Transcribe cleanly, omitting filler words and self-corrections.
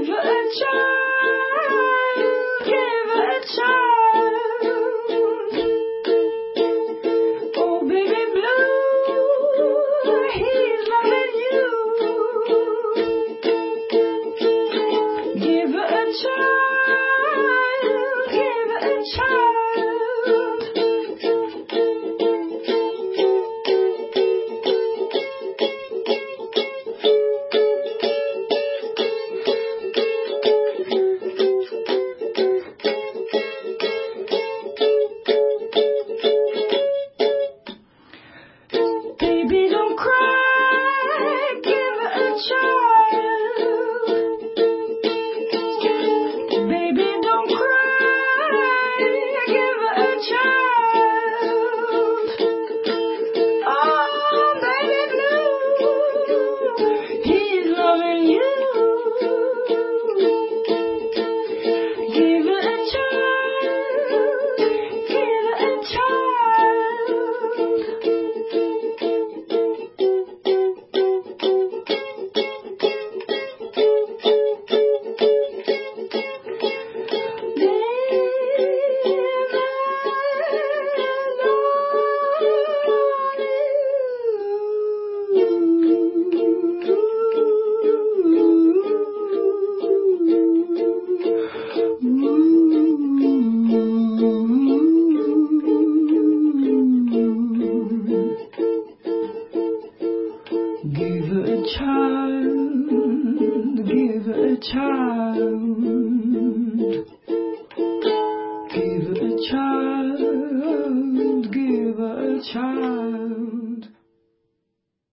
her a child, give her a child. Oh, baby blue, he's loving you. Give her a child, give her a child. Baby, don't cry, give her a child. Baby, don't cry, give her a child. Oh, baby blue, he's loving you. Give her a child, give her a child. Give her a child, give her a child. Give her a child, give her a child.